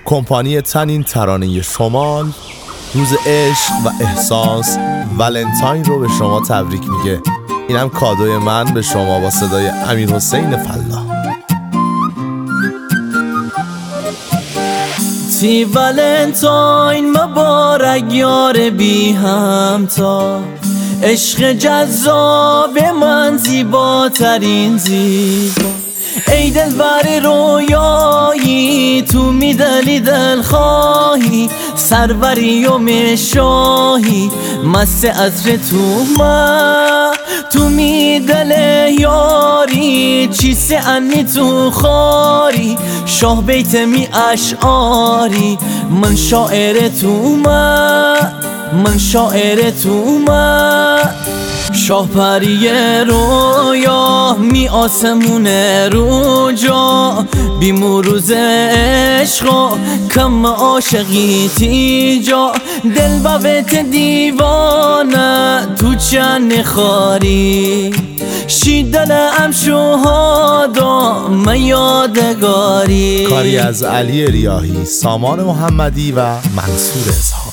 کمپانی تنین ترانه شمال روز عشق و احساس ولنتاین رو به شما تبریک میگه. اینم کادوی من به شما با صدای امیرحسین فلاح. تی ولنتاین مبارک یار بی همتا، عشق جذاب من زیباترین زیبا. ای دلبر رویایی تو میدلی دل خواهی، سروری و مشاهی مست عطر تو میدل یاری، چیست انی تو خاری، شاه بیت می اشعاری، من شاعر تو شاه پری رویا می آسمون رو جا، بیمو روز عشق کم عاشقی تیجا. دل بابت دیوانه تو چند خاری، شیدلم شهادا من یادگاری. کاری از علی ریاحی، سامان محمدی و منصور اظهار.